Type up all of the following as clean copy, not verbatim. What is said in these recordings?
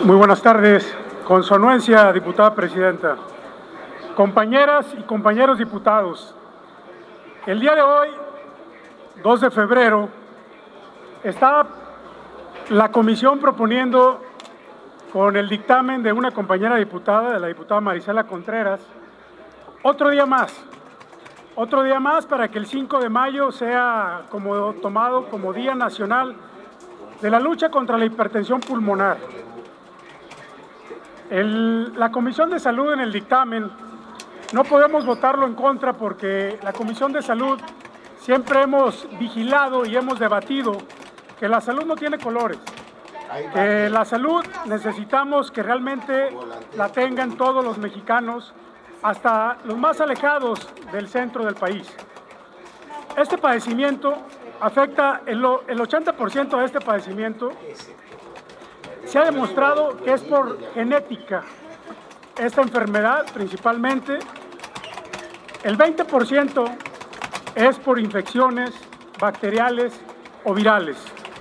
Muy buenas tardes. Con su anuencia, diputada presidenta, compañeras y compañeros diputados, el día de hoy, 2 de febrero, está la comisión proponiendo, con el dictamen de una compañera diputada, de la diputada Marisela Contreras, otro día más para que el 5 de mayo sea tomado como Día Nacional de la lucha contra la hipertensión pulmonar. La Comisión de Salud, en el dictamen, no podemos votarlo en contra porque la Comisión de Salud siempre hemos vigilado y hemos debatido que la salud no tiene colores, que la salud necesitamos que realmente la tengan todos los mexicanos, hasta los más alejados del centro del país. Este padecimiento afecta, el 80% de este padecimiento se ha demostrado que es por genética. Esta enfermedad principalmente, el 20% es por infecciones bacteriales o virales.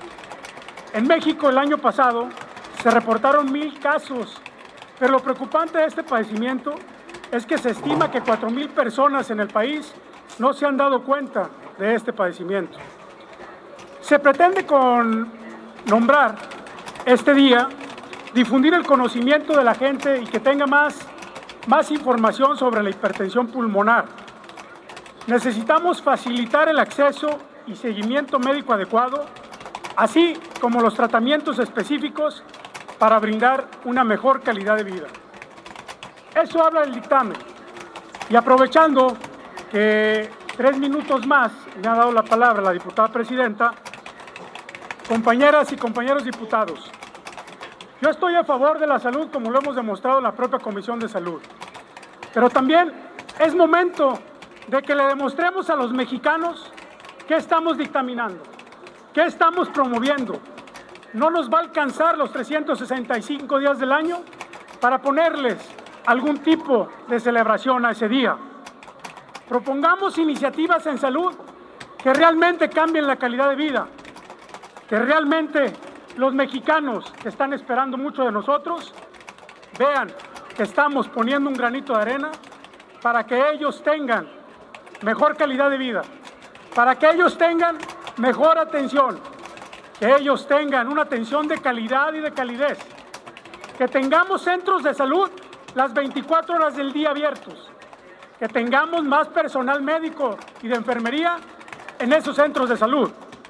En México el año pasado se reportaron 1,000 casos, pero lo preocupante de este padecimiento es que se estima que 4,000 personas en el país no se han dado cuenta de este padecimiento. Se pretende con nombrar este día, difundir el conocimiento de la gente y que tenga más información sobre la hipertensión pulmonar. Necesitamos facilitar el acceso y seguimiento médico adecuado, así como los tratamientos específicos para brindar una mejor calidad de vida. Eso habla el dictamen. Y aprovechando que 3 minutos más me ha dado la palabra la diputada presidenta, compañeras y compañeros diputados, yo estoy a favor de la salud, como lo hemos demostrado en la propia Comisión de Salud, pero también es momento de que le demostremos a los mexicanos qué estamos dictaminando, qué estamos promoviendo. No nos va a alcanzar los 365 días del año para ponerles algún tipo de celebración a ese día. Propongamos iniciativas en salud que realmente cambien la calidad de vida, que realmente los mexicanos que están esperando mucho de nosotros vean que estamos poniendo un granito de arena para que ellos tengan mejor calidad de vida, para que ellos tengan mejor atención, que ellos tengan una atención de calidad y de calidez, que tengamos centros de salud las 24 horas del día abiertos, que tengamos más personal médico y de enfermería en esos centros de salud.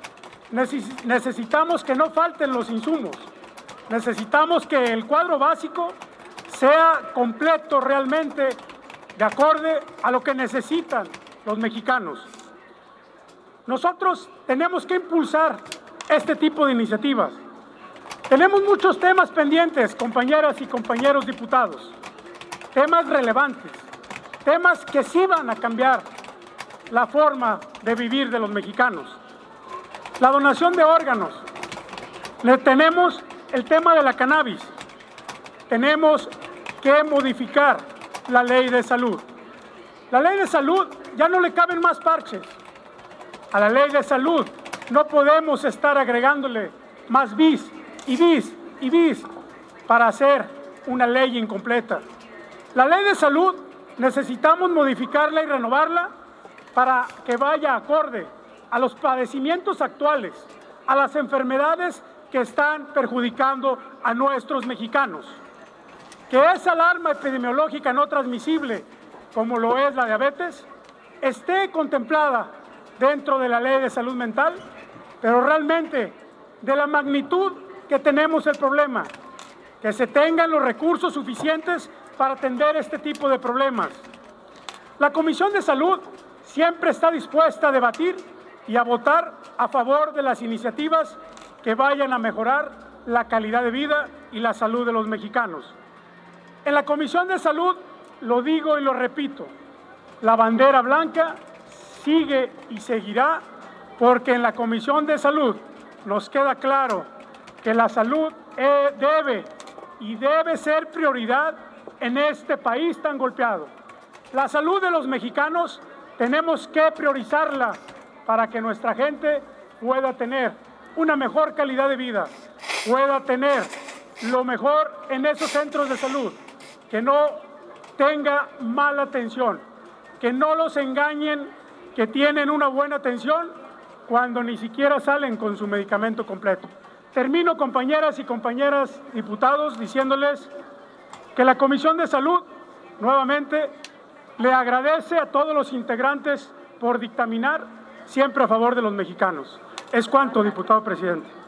Necesitamos que no falten los insumos, necesitamos que el cuadro básico sea completo realmente de acorde a lo que necesitan los mexicanos. Nosotros tenemos que impulsar este tipo de iniciativas. Tenemos muchos temas pendientes, compañeras y compañeros diputados, temas relevantes, temas que sí van a cambiar la forma de vivir de los mexicanos. La donación de órganos. Tenemos el tema de la cannabis. Tenemos que modificar la ley de salud. La ley de salud ya no le caben más parches. A la ley de salud no podemos estar agregándole más bis y bis y bis para hacer una ley incompleta. La ley de salud necesitamos modificarla y renovarla para que vaya acorde a los padecimientos actuales, a las enfermedades que están perjudicando a nuestros mexicanos. Que esa alarma epidemiológica no transmisible, como lo es la diabetes, esté contemplada dentro de la ley de salud mental, pero realmente de la magnitud que tenemos el problema, que se tengan los recursos suficientes para atender este tipo de problemas. La Comisión de Salud siempre está dispuesta a debatir y a votar a favor de las iniciativas que vayan a mejorar la calidad de vida y la salud de los mexicanos. En la Comisión de Salud, lo digo y lo repito, la bandera blanca sigue y seguirá, porque en la Comisión de Salud nos queda claro que la salud debe ser prioridad en este país tan golpeado. La salud de los mexicanos tenemos que priorizarla para que nuestra gente pueda tener una mejor calidad de vida, pueda tener lo mejor en esos centros de salud, que no tenga mala atención, que no los engañen que tienen una buena atención cuando ni siquiera salen con su medicamento completo. Termino, compañeras y compañeros diputados, diciéndoles que la Comisión de Salud, nuevamente, le agradece a todos los integrantes por dictaminar siempre a favor de los mexicanos. Es cuanto, diputado presidente.